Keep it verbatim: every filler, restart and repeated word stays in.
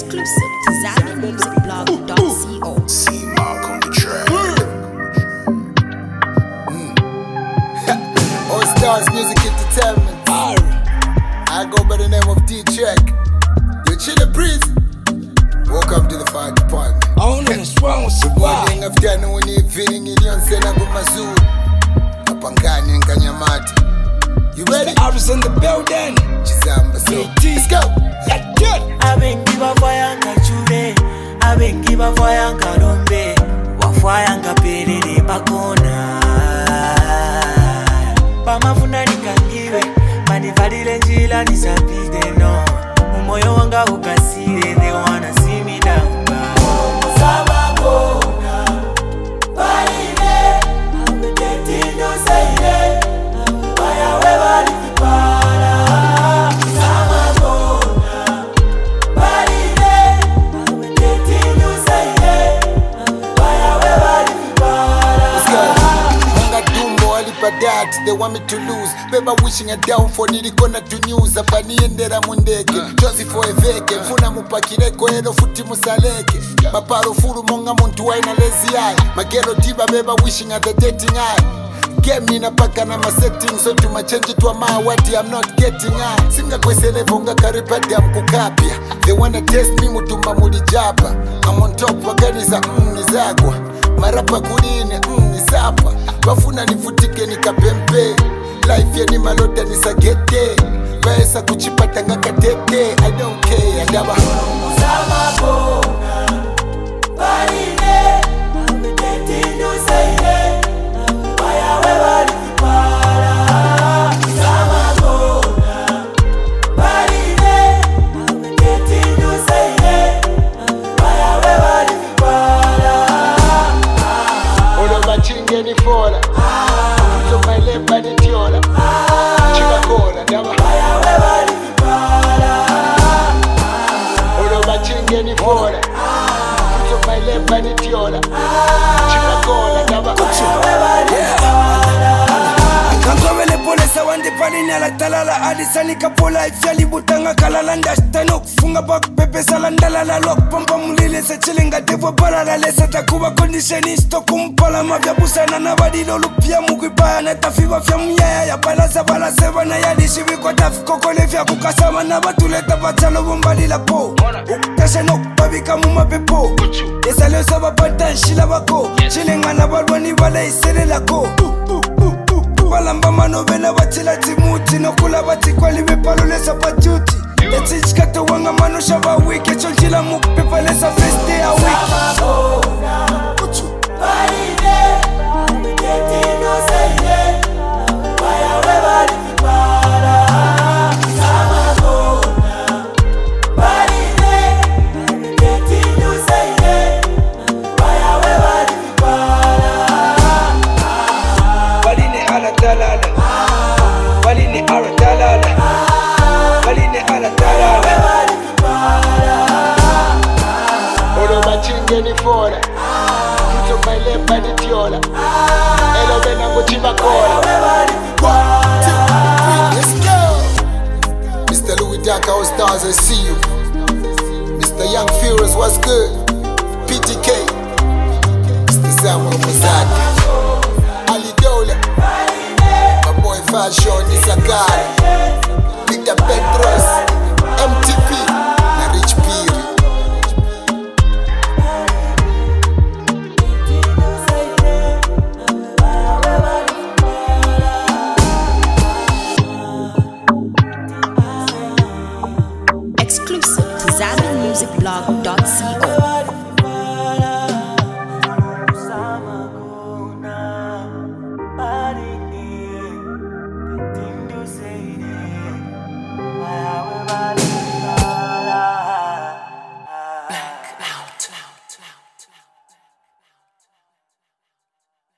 Exclusive to Zambia Music Blog dot co. See Mark on the track. Mm. All Stars Music Entertainment. I go by the name of D-Track. You chill the breeze. Welcome to the fire department. I don't know what's wrong with you. Morning afternoon evening in yon sena gumazuri. Apangani nkanyamati. You ready? I was in the building. Chizamba so. Let's go. Yeah, good. Abengiba fayanga chure, abengiba fayanga rombe, wafayanga perere bakona. Pamafuna nikangiwe, manivalile njila nisapide no. Umoyo wanga ukasire, they wanna see me down bad. Sabakona, baile, abeteti no seile, bayawe bali fipara. That they want me to lose. Beba wishing a downfall, nilikona to news. Hapa niendera mundeke, jozi for eveke. Mfuna mupakireko, ero futi musaleke. Maparo furu monga muntu waina lezi ai. Magero tiba beba wishing at the dating eye. Get me na paka na ma settings, so to my change it to a ma wati I'm not getting high. Singa kwese levo nga karipati amkukapia. They wanna test me mutumba mulijaba. I'm on top waganiza mm nizagwa. Marapa kurine mm nisapa. Bafuna nifutike nikapempe. Life ya ni malota nisagete. Baesa kuchipata nga katete. I don't care adaba. Samabona Barine Abeteti no seile Bayawe bali fipara. Samabona Barine Abeteti no seile Bayawe bali fipara. Olo machinge ni fola Kuto mailemba ni tiola Chiva kola daba Bayawe bali fipara. Olo machinge ni fola Kuto mailemba ni tiola Chiva kola daba Bayawe bali fipara. Kankawele pole sawande palini ala talala Adisani kapola ifyali butanga kalala Ndashtano kufunga bak pepe salandalala Lok pampa mulile se chilinga devo balala Lesa takuba kondisheni stoku mpala Mavya busana na badilo lupia mugibaya Netafiba fya muyaya ya balasa balaseba Na yadishiwi kwa tafi kokole fya kukasama Na batuleta bachalo bombali la po Uktasha nok babika mumapepo Yesa leo saba patan shila bako Chilinga na balwani bala isere lako Balamba manovela batila timuti Nokula bati kwali bepalo lesa pachuti Eti chikato wanga mano shaba wiki Chonjila mukupepa lesa feste ya wiki Samabona Barine Abeteti no seile Bayawe bali fipara. Samabona Barine Abeteti no seile Bayawe bali fipara. Baline ala talala Baline ala talala Baline ala talala Olo machinge ni fola Kuto mailemba ni tiola Elo bena ngo chiva kola One, two, three, let's go. Mister Louis Daka, All Stars, I see you. Mister Young Furious, what's good? P T K, Mister Samuel Mazadi, Ali Dola, my boy Fashion Isakari, Victor Petros.